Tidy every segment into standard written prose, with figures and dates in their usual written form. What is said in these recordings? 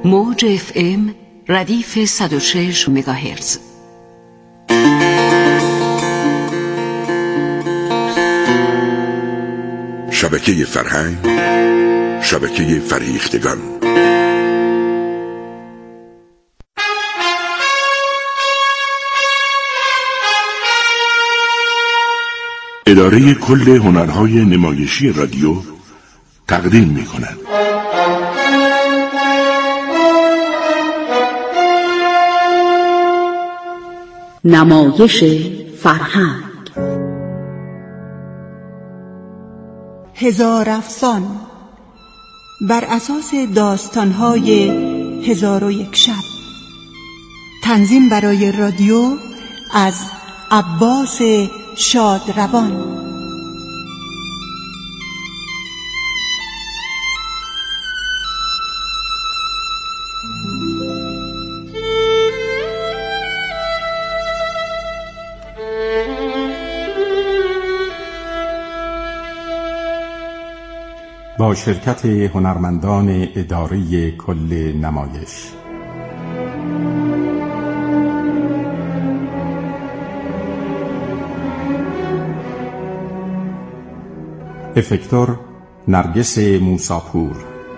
موج FM ردیف 106 مگاهرتز. شبکه فرهنگ، شبکه فریختگان. اداره کل هنرهای نمایشی رادیو تقدیم می‌کند. نمایش فرهنگ. هزار افسان بر اساس داستان‌های 1001 شب. تنظیم برای رادیو از عباس شادروان. با شرکت هنرمندان اداره کل نمایش. افکتور نرگس موساپور،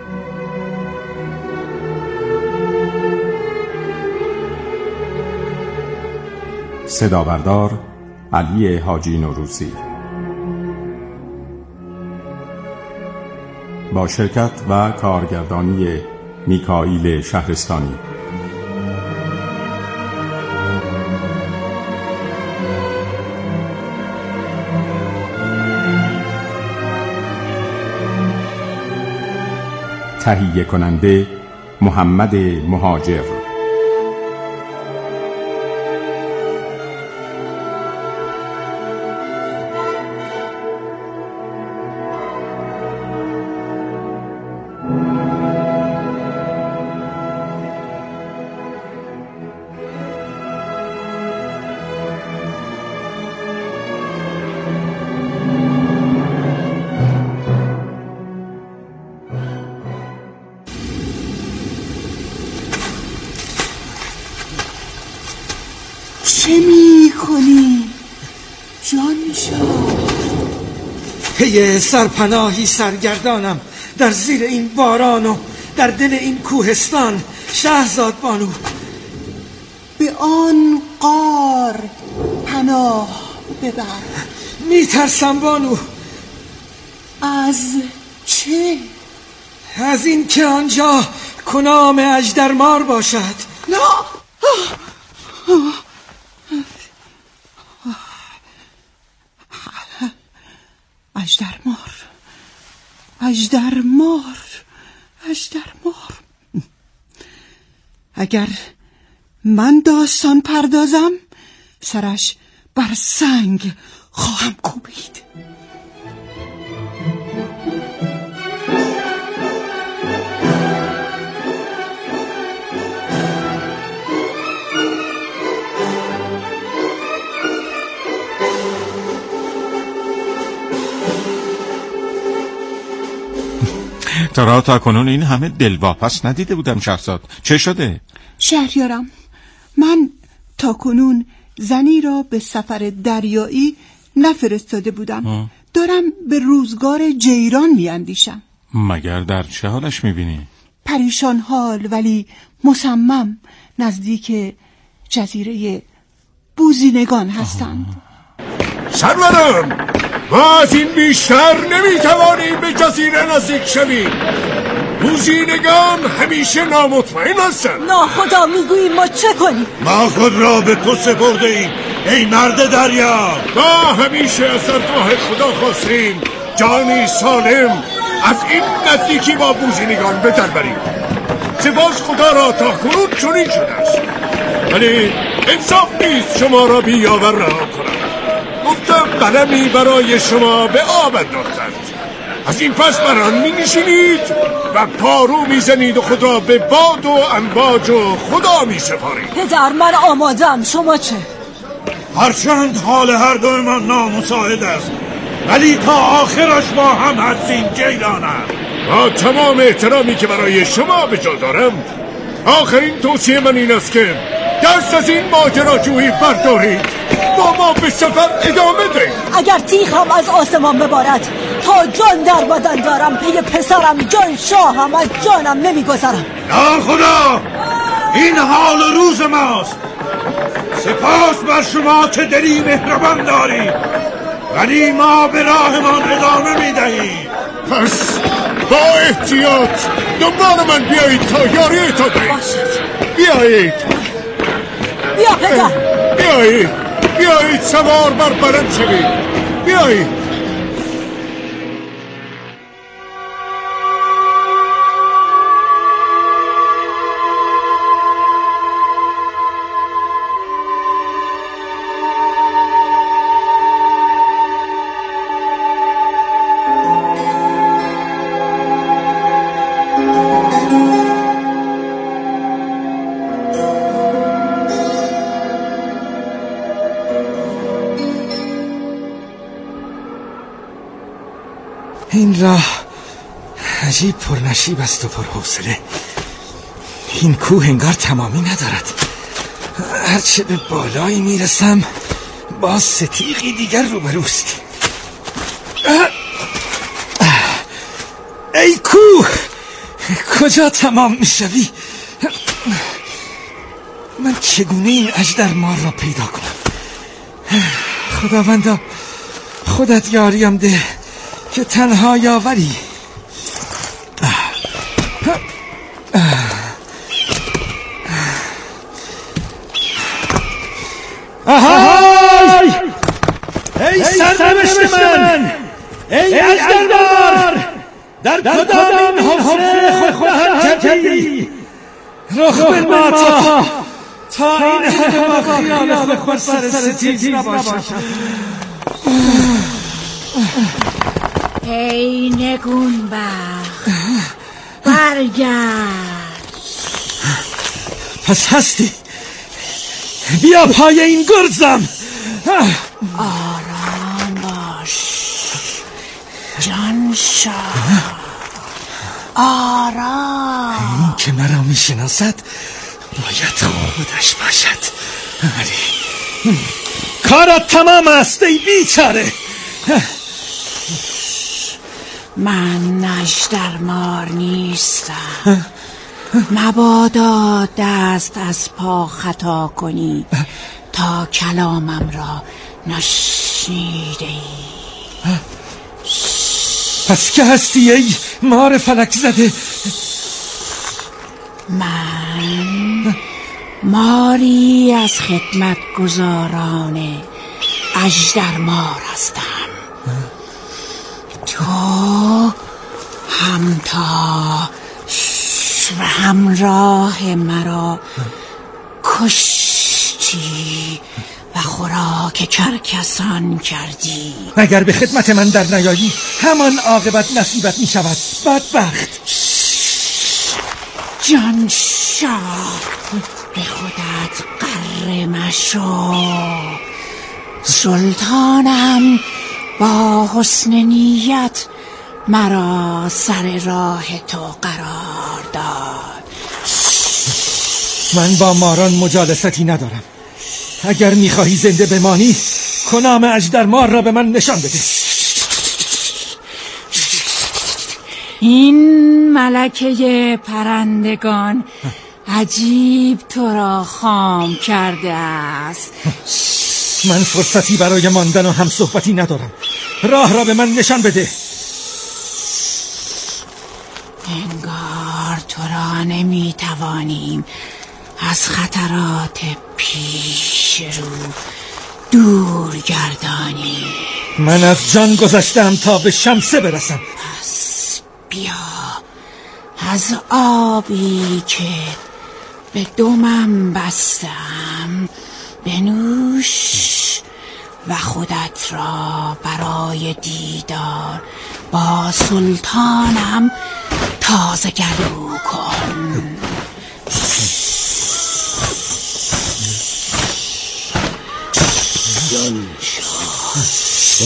صدابردار علی حاجی نوروزی، با شرکت و کارگردانی میکائیل شهرستانی. تهیه کننده محمد مهاجر. چه می‌کنی جان شاه؟ پی سرپناهی سرگردانم در زیر این باران و در دل این کوهستان. شهرزاد بانو، به آن غار پناه ببر. میترسم بانو. از چه؟ از این که آنجا کنام اژدرمار باشد. نه. اژدرمار. اگر من داستان پردازم سرش بر سنگ خواهم کوبید. تا کنون این همه دلواپس ندیده بودم شهرزاد. چه شده؟ شهریارم، من تا کنون زنی را به سفر دریایی نفرستاده بودم. دارم به روزگار جیران میاندیشم. مگر در چه حالش میبینی؟ پریشان حال ولی مصمم نزدیک جزیره بوزینگان هستند. سرورم، ما از این بیشتر نمیتوانیم به جزیره نزدیک شویم. بوزینگان همیشه نامطمئن هستند. ناخدا میگوییم ما چه کنیم؟ ما خود را به تو سپرده ایم ای مرد دریا. ما همیشه از درگاه خدا خواستیم جانی سالم از این نزدیکی با بوزینگان به در بریم. سپاس خدا را تا کنون چنین شده است، ولی انصاف نیست شما را بیاور رها کنم. گفتم قلمی برای شما به آب انداختند، از این پس بران می نشینید و پارو می زنید و خود را به باد و امواج و خدا می سپارید. پدر، من آمادم، شما چه؟ هرچند حال هر دومان نامساعد است، ولی تا آخرش با هم هستیم جیرانم. با تمام احترامی که برای شما به جا دارم، آخرین توصیه من این است که دست از این ماجراجویی بردارید، با ما به سفر ادامه دهید. اگر تیغم از آسمان ببارد تا جان در بدن دارم، پی پسرم جان شاهم از جانم نمیگذرم. نه خدا، این حال و روز ماست. سپاس بر شما که دلی مهربان دارید، ولی ما به راهمان ادامه میدهیم. پس با احتیاط دنبال من بیایید تا یاری تا دهید. بیایید. بیا پدر. بیایید سوار بر بلند شوید. بیایید. این راه عجیب پرنشیب است و پرحوصله. این کوه انگار تمامی ندارد. هرچه به بالایی میرسم با ستیقی دیگر روبروست. ای کوه، کجا تمام میشوی؟ من چگونه این اژدرمار را پیدا کنم؟ خداوندا خودت یاریم ده که تنها یاوری. آهای! ای سرنوشت من، ای اژدرمار، در کدام این حفره خود دهان کردی؟ رخ بنما تا این همه با خیال خود سر ستیز نباشد. ای نگونبخت، برگرد. پس هستی؟ بیا پای این گرزم. آرام باش جان شاه، آرام. این که مرا میشناسد باید خودش باشد. ولی کارت تمام است ای بیچاره. من اژدرمار نیستم. مبادا دست از پا خطا کنی تا کلامم را نشنیده ای. پس که هستی ای مار فلک زده؟ من ماری از خدمت گزاران اژدرمار هستم. تو همتا و همراه مرا کشتی و خوراک کرکسان کردی. اگر به خدمت من در نیایی همان عاقبت نصیبت می شود بدبخت. جان شاه، به خودت غره مشو. سلطانم با حسن نیت مرا سر راه تو قرار داد. من با ماران مجالستی ندارم. اگر میخواهی زنده بمانی کنام اژدرمار را به من نشان بده. این ملکه پرندگان عجیب تو را خام کرده است. من فرصتی برای ماندن و هم صحبتی ندارم. راه را به من نشان بده. انگار تو را نمیتوانیم از خطرات پیش رو دور گردانیم. من از جان گذشتم تا به شمسه برسم. پس بیا از آبی که به دمم بستم بنوش و خودت را برای دیدار با سلطانم تازه گلو کن. جان شاه،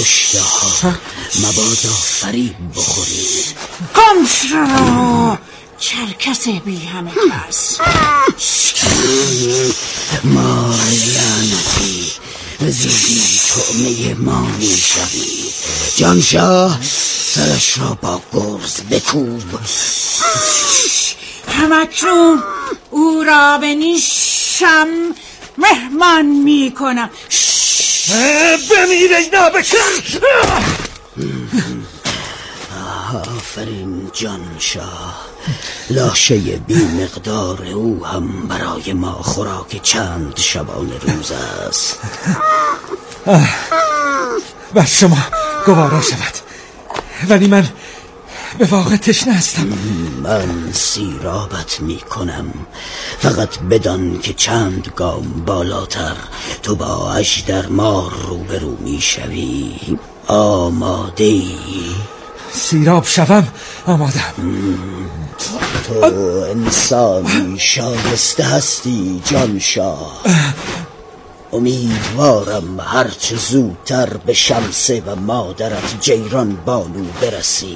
اشتها مبادا فریب بخوری. گم شو چرکس بی همه کس. ما لعنتی به زودی طعمه ما می شوی. جانشاه سرش را با گرز بکوب. همکنون او را به نیشم مهمان می کنم. بمیره نبکن. آفرین جانشاه. لاشه بی مقدار او هم برای ما خوراک چند شبانه روز است. بر شما گوارا شود، ولی من به واقع تشنه هستم. من سیرابت می کنم، فقط بدان که چند گام بالاتر تو با اژدرمار روبرو می شوی. آماده ای؟ سیراب شوم آمادم. تو انسانی شایسته هستی جانشاه. امیدوارم هرچه زودتر به شمسه و مادرت جیران بانو برسی.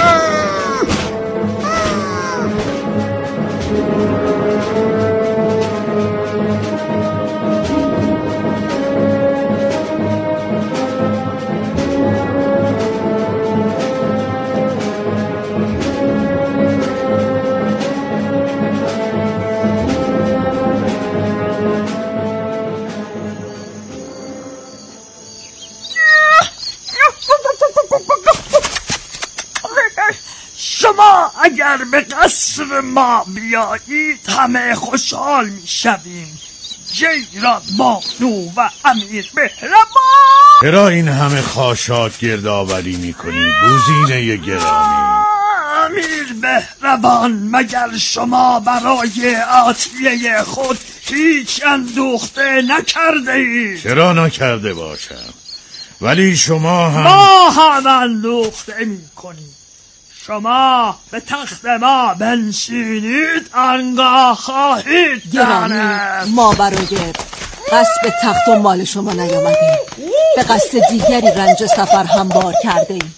اگر به قصر ما بیایید همه خوشحال می شویم. جیران بانو و امیر بهرمان. چرا این همه خاشاک گردآوری می کنی بوزینه گرامی؟ امیر بهرمان، مگر شما برای عطیه خود هیچ اندوخته نکرده اید؟ چرا نکرده باشم، ولی شما هم ما هم اندوخته می کنیم. شما به تخت ما بنشینید آنگاه خواهید دانست. ما برای قصد تخت و مال شما نیامدیم، به قصد دیگری رنج سفر هموار کرده ایم.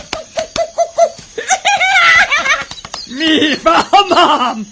میفهمم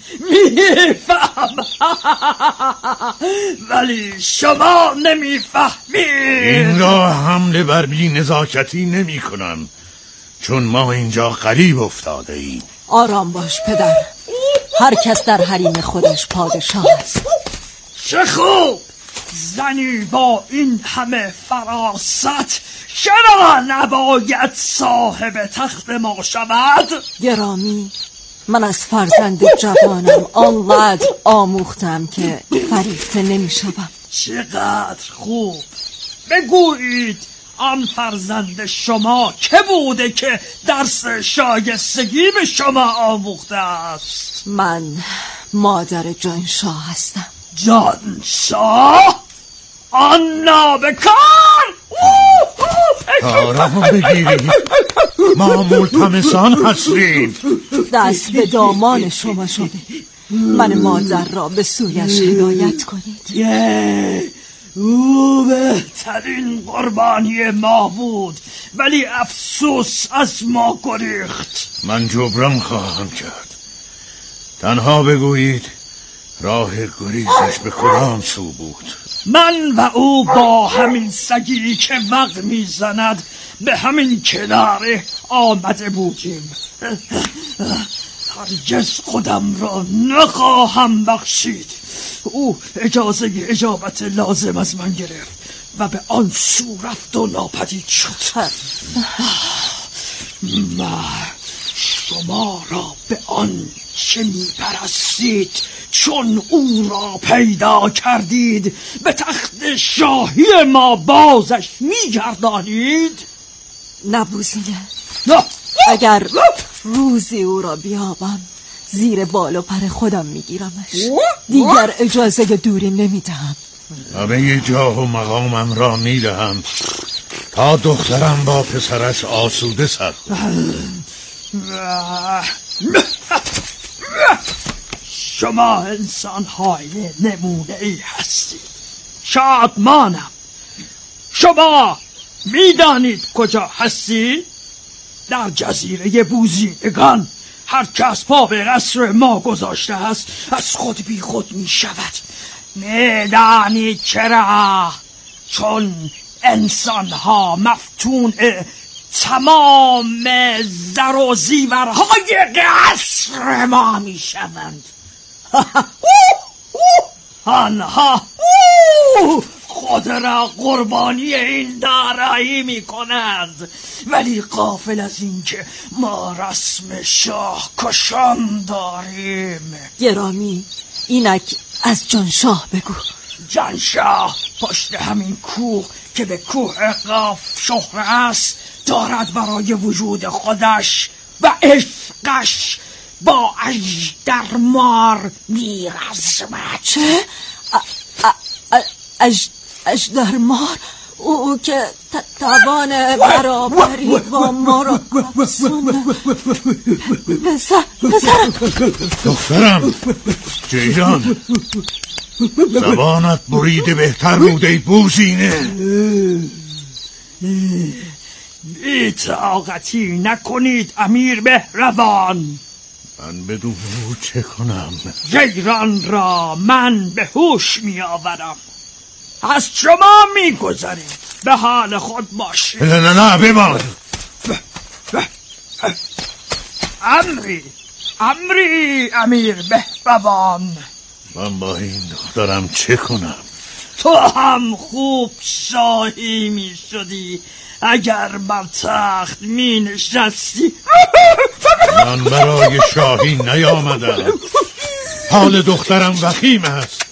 ولی شما نمیفهمید. این را حمله بر بی نزاکتی نمی کنم، چون ما اینجا غریب افتاده ایم. آرام باش پدر، هر کس در حریم خودش پادشاه است. چه خوب، زنی با این همه فراست چرا نباید صاحب تخت ما شود؟ گرامی، من از فرزند جوانم آنقدر آموختم که فریفته نمی شدم. چقدر خوب، بگویید آن فرزند شما که بوده که درس شایستگی به شما آموخته است؟ من مادر جانشاه هستم. جانشاه؟ آن نابکار؟ آرام بگیرید، ما ملتمسان هستیم. دست به دامان شما شده، من مادر را به سویش هدایت کنید. او بهترین قربانی ما بود، ولی افسوس از ما گریخت. من جبران خواهم کرد. تنها بگویید راه گریزش به کدام سو بود؟ من و او با همین سگی که وق میزند به همین کناره آمده بودیم. هرگز خودم را نخواهم بخشید. او اجازه اجابت لازم از من گرفت و به آن سو رفت و ناپدید شد. شما را به آن چه می‌پرستید چون او را پیدا کردید به تخت شاهی ما بازش می‌گردانید؟ نبوزینه، اگر روزی او را بیابم زیر بال و پر خودم میگیرمش. دیگر اجازه دوری نمیدهم. همه جاه و مقامم را میدهم تا دخترم با پسرش آسوده سر شما انسان های نمونه ای هستید. شادمانم. شما میدانید کجا هستید؟ در جزیره بوزینگان، هر کس پا به قصر ما گذاشته است از خود بی خود می شود. میدانی چرا؟ چون انسان ها مفتون تمام زر و زیورهای قصر ما می شوند. آنها خود را قربانی این دارایی می کنند، ولی غافل از این که ما رسم شاه کشان داریم. گرامی، اینک از جانشاه بگو. جانشاه پشت همین کوه که به کوه قاف شهره است دارد برای وجود خودش و عشقش با اژدرمار میرزمد. چه؟ اژدرمار؟ او که توان برابری با ما را پسرم دخترم جیران، زبانت بریده بهتر بوده ای بوزینه. اطاعتی نکنید امیر بهروان. من بدون او چه کنم؟ جیران را من به هوش می آورم. از شما می گذاریم، به حال خود باشید. نه بمان. امری امیر بهروان. من با این دخترم چه کنم؟ تو هم خوب شاهی می شدی اگر بر تخت می نشستی. من برای شاهی نیامدم. حال دخترم وخیم است.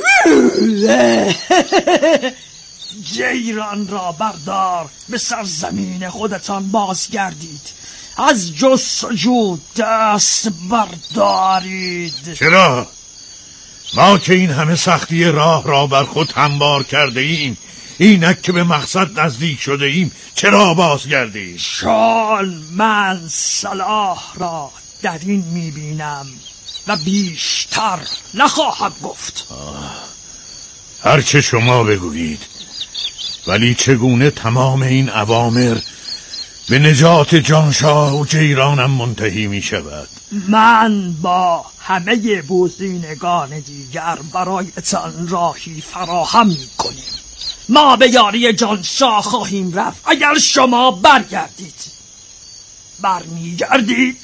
جیران را بردار، به سرزمین خودتان بازگردید. از جستجو دست بردارید. چرا؟ ما که این همه سختی راه را بر خود هموار کرده ایم، اینک که به مقصد نزدیک شده ایم، چرا بازگردیم؟ چون من صلاح را در این میبینم و بیشتر نخواهم گفت. هرچه شما بگویید، ولی چگونه تمام این اوامر به نجات جانشاه و جیرانم منتهی می شود؟ من با همه بوزینگان دیگر برایتان راهی فراهم می کنیم. ما به یاری جانشاه خواهیم رفت اگر شما برگردید. برمیگردید؟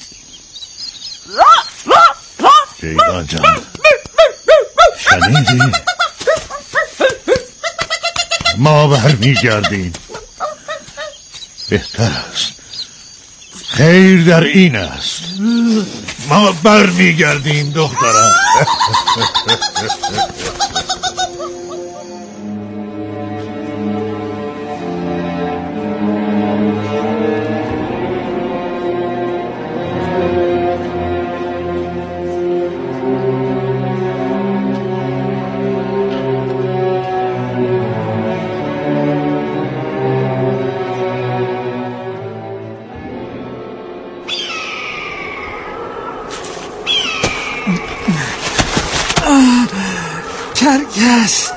جیران جان، شنیدی؟ ما برمیگردیم. بهتر است، خیر در این است. ما برمیگردیم دخترم. کرگس،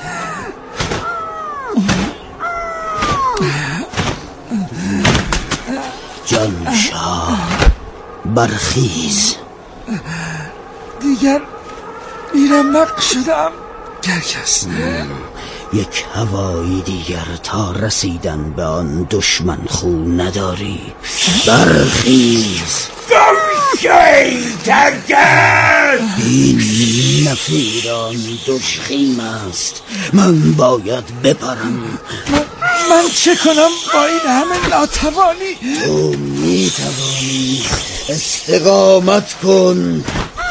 جانشاه برخیز. دیگر بیرمق شدم کرگس. یک هوایی دیگر تا رسیدن به آن دشمن خو نداری. برخیز. این نفیران دشخیم است. من باید بپرم. من چه کنم با این همه ناتوانی؟ تو میتوانی. استقامت کن،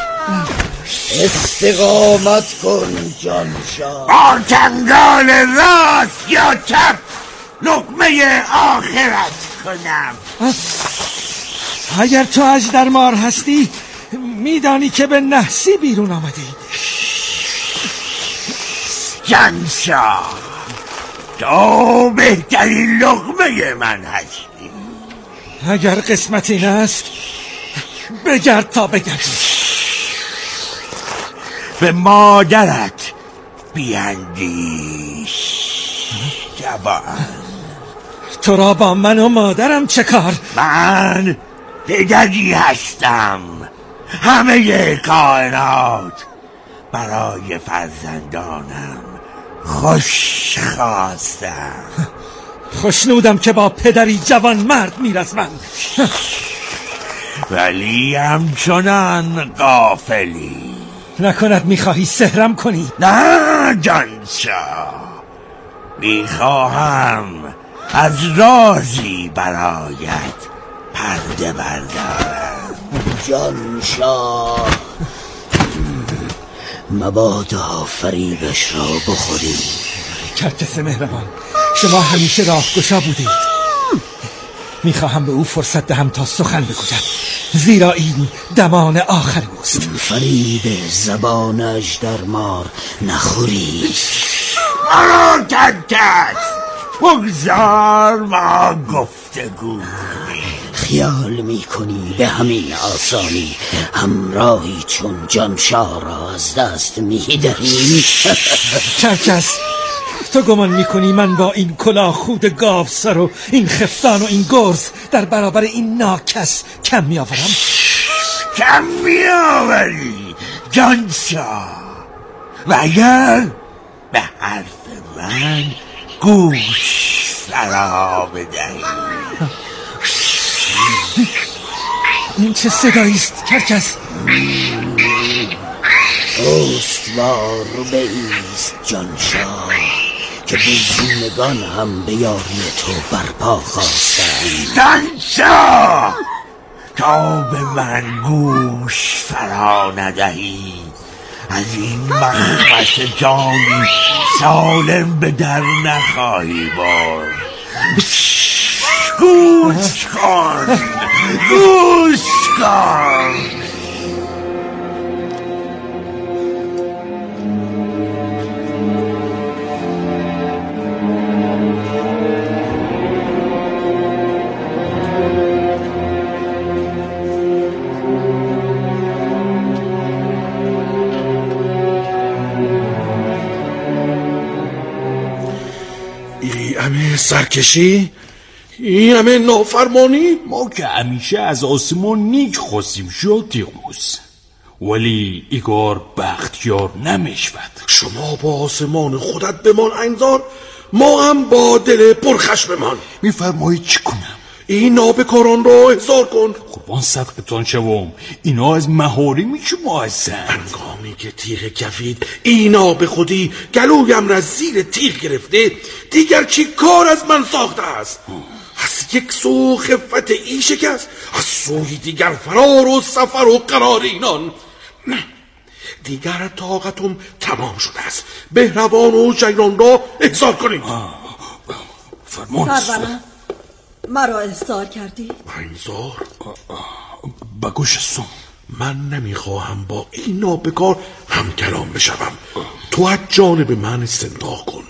استقامت کن جانشاه. با چنگال راست یا چپ لقمه آخرت کنم. اگر تو اژدرمار هستی میدانی که به نحسی بیرون آمدی. جانشاه، تو بهترین لقمه من هستی. اگر قسمت این است بگرد تا بگردی. به مادرت بیندیش جوان. تو را با من و مادرم چه کار؟ من پدری هستم همه کائنات برای فرزندانم خوش خواستم. خوشنودم که با پدری جوان مرد میرسم، ولی همچنان غافلی. نکند میخواهی سحرم کنی؟ نه جانشاه، میخواهم از رازی برایت پرده بردارم. جانشاه، مبادا فریبش را بخوری. کرکس مهربان، شما همیشه راهگشا بودید. میخواهم به او فرصت دهم تا سخن بگوید، زیرا این دمان آخر اوست. فریب زبان اژدرمار نخوری. مرا کرکس، بگذار ما گفتگو کنیم. خیال میکنی به همین آسانی همراهی چون جانشاه را از دست میدهیم؟ کرکس، تو گمان میکنی من با این کلاه خود گاو سر و این خفتان و این گرز در برابر این ناکس کم میآورم؟ کم میآوری جانشاه، و اگر به حرف من گوش فرا بدهی. این چه صدایی است کرکس؟ استوار بایست جانشاه، که بوزینگان هم به یاری تو برپا خواستند. جانشاه، تا به من گوش فرا ندهی از این مخمس جانی سالم به در نخواهی برد. گوش کن، گوش کن. این همه سرکشی، این همه نافرمانی. ما که همیشه از آسمان نیک خواستیم شد دیگموز، ولی ایگار بختیار نمیشود. شما با آسمان خودت بمان انگار، ما هم با دل پرخشممان. میفرمایی چی کنم؟ این نابکاران را احضار کن. قربان صدقتان شوم، اینا از مهاری شما هستند. هنگامی که تیغ کفید اینا به خودی گلویم را زیر تیغ گرفته، دیگر چی کار از من ساخته است؟ از یک سو خفت این شکست، از سوی دیگر فرار و سفر و قرار اینان. نه، دیگر طاقتم تمام شده است. بهروان و جیران را احضار کنید. فرمان. سرورم، مرا احضار کردی؟ احضار؟ بگوش سوم، من نمیخواهم با این نابکار همکلام بشوم. تو از جانب من استمتاع کن.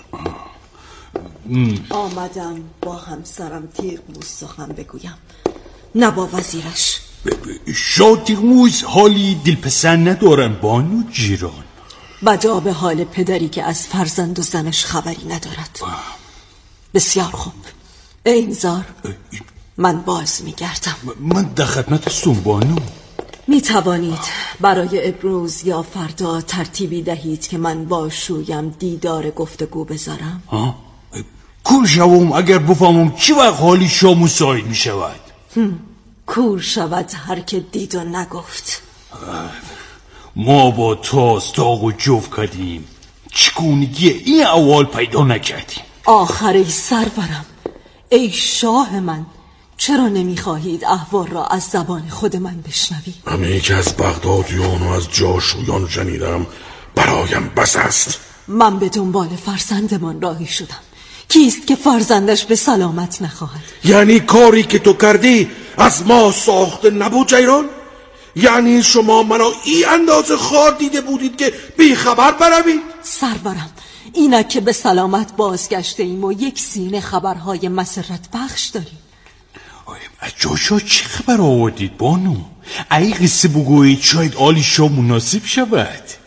آمدم با همسرم تیغموز سخن بگویم، نه با وزیرش. شاه تیغموز حالی دلپسند ندارن بانو جیران، بجا به حال پدری که از فرزند و زنش خبری ندارد. بسیار خوب، این زار من باز میگردم. من در خدمت هستم بانو. می توانید برای امروز یا فردا ترتیبی دهید که من با شویم دیدار گفتگو بذارم؟ کور شوم اگر بفهمم چی وقت حالی شاه مساعد می شود. کور شود هر که دید و نگفت. ما با تاستاق و جفت کردیم، چگونگی این اول پیدا نکردیم. آخر ای سرورم، ای شاه من، چرا نمیخواهید احوال را از زبان خود من بشنوید؟ همه که از بغدادیان و از جاشویان شنیدم برایم بس است. من به دنبال فرزندمان راهی شدم. کیست که فرزندش به سلامت نخواهد؟ یعنی کاری که تو کردی از ما ساخته نبود جیران؟ یعنی شما منو این اندازه خار دیده بودید که بی خبر بروید؟ سرورم، اینک که به سلامت بازگشته ایم و یک سینه خبرهای مسرت بخش داریم. از جاشا چه خبر آوردید بانو؟ ای قصه بگویید شاید آلی شاه مناسب شود.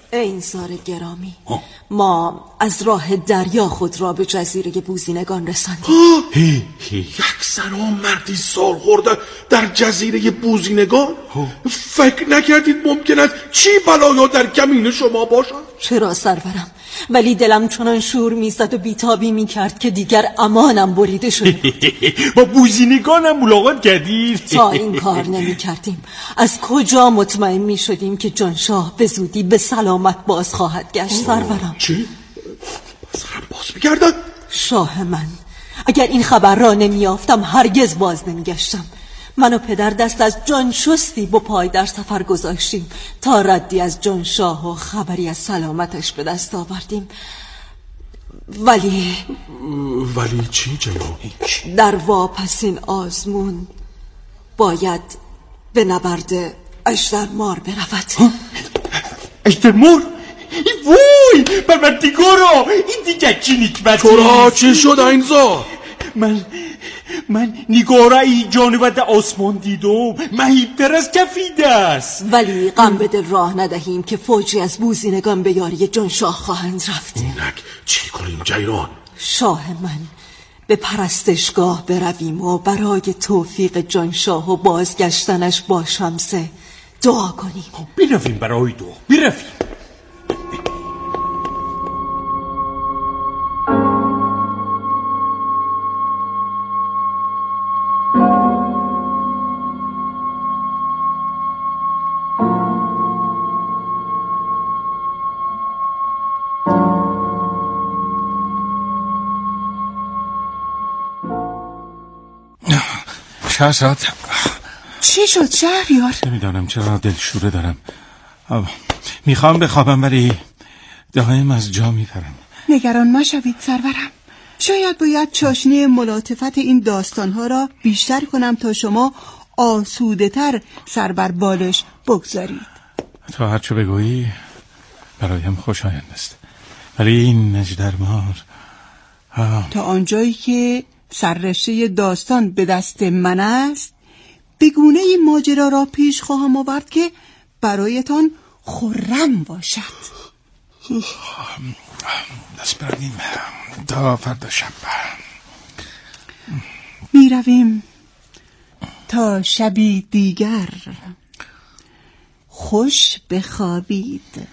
این زار گرامی، ما از راه دریا خود را به جزیره بوزینگان رساندیم. یک زن و مردی سال خورده در جزیره بوزینگان؟ فکر نکردید ممکن است چی بلایا در کمین شما باشد؟ چرا سرورم، ولی دلم چنان شور میزد و بیتابی میکرد که دیگر امانم بریده شد. با بوزینگانم ملاقات کردید؟ تا این کار نمیکردیم از کجا مطمئن میشدیم که جانشاه به زودی به سلامت باز خواهد گشت سرورم؟ چی؟ باز میگردد؟ شاه من، اگر این خبر را نمیافتم هرگز باز نمیگشتم. من و پدر دست از جان شستی با پای در سفر گذاشتیم تا ردی از جانشاه و خبری از سلامتش به دست آوردیم. ولی چی جناب؟ در واپسین آزمون باید به نبرد اژدرمار برود. اژدرمار؟ وای پروردگارا، این دیگه چی نکبتی؟ چرا چی شد این زار؟ من نگاره ای جانور آسمان دیدم، مهیبتر از کفید است. ولی غم به دل راه ندهیم که فوجی از بوزینگان به یاری جانشاه خواهند رفت. اینک چی کنیم جیران؟ شاه من، به پرستشگاه برویم و برای توفیق جانشاه و بازگشتنش با شمسه دعا کنیم. برویم برای دعا، برویم. شهرزاد، چی شد شهریار؟ نمیدانم چرا دلشوره دارم. میخوام بخوابم ولی دائم از جا میپرم. نگران مشوید سرورم. شاید باید چاشنی ملاطفت این داستانها را بیشتر کنم تا شما آسوده تر سر بر بالش بگذارید. تا هرچه بگویی برایم خوشایند است، ولی این اژدرمار تا آنجایی که سررشته داستان به دست من است به گونه این ماجرا را پیش خواهم آورد که برایتان خرم باشد. دست برنیم تا فردا شب می رویم تا شبی دیگر. خوش بخوابید.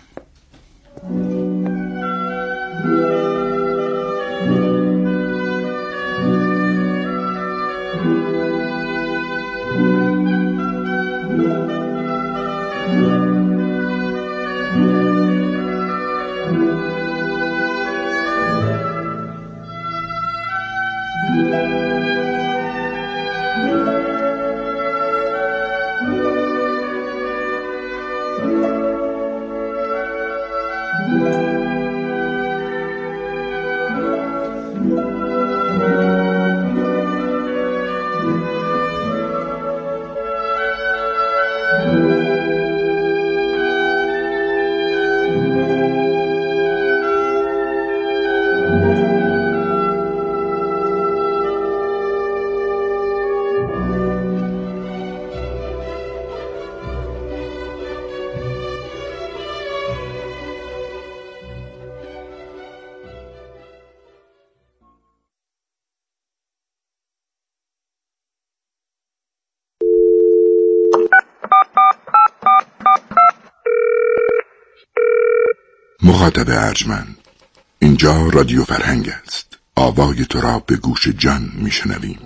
مخاطب ارجمند، اینجا رادیو فرهنگ است. آوای تو را به گوش جان میشنویم.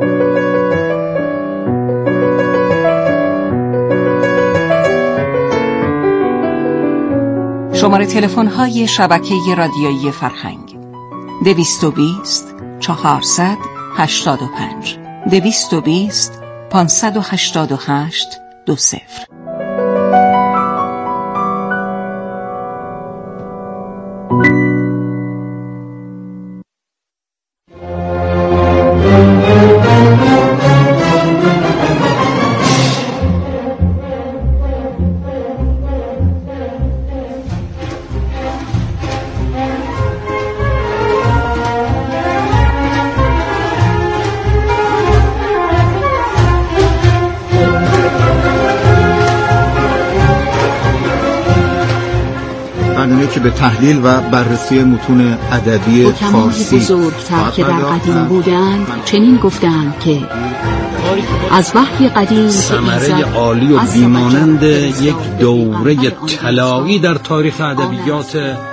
شماره تلفن های شبکه رادیویی فرهنگ 220 400 85 220 588 20. به تحلیل و بررسی متون ادبی فارسی. بزرگتر که در قدیم بودند چنین گفتند که از وحی قدیم ثمره عالی و بیمانند یک دوره طلایی در تاریخ ادبیات